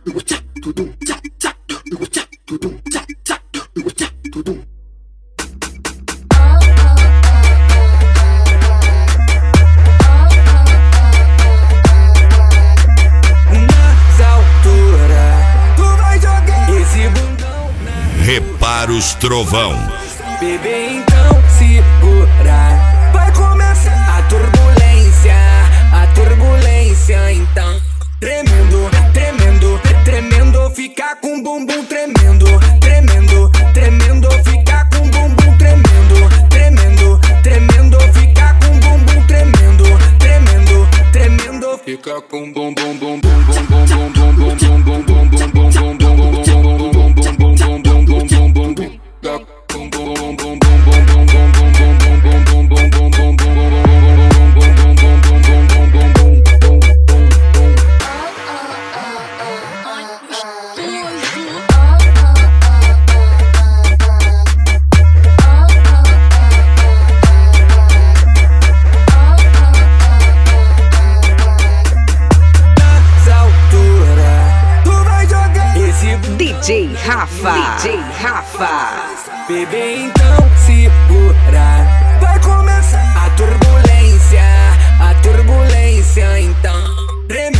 Reparos Trovão. Bebê, então segura, vai começar a turbulência então. Tremendo, tremendo, tremendo, ficar com bumbum tremendo. Tremendo, tremendo, ficar com bumbum tremendo. Tremendo, tremendo, ficar com bumbum tremendo. Tremendo, tremendo, ficar com bumbum bum bum bum bum bum bum bum bum bum bum bum bum bum bum. DJ Rafa. Bebê, então segura, vai começar a turbulência então.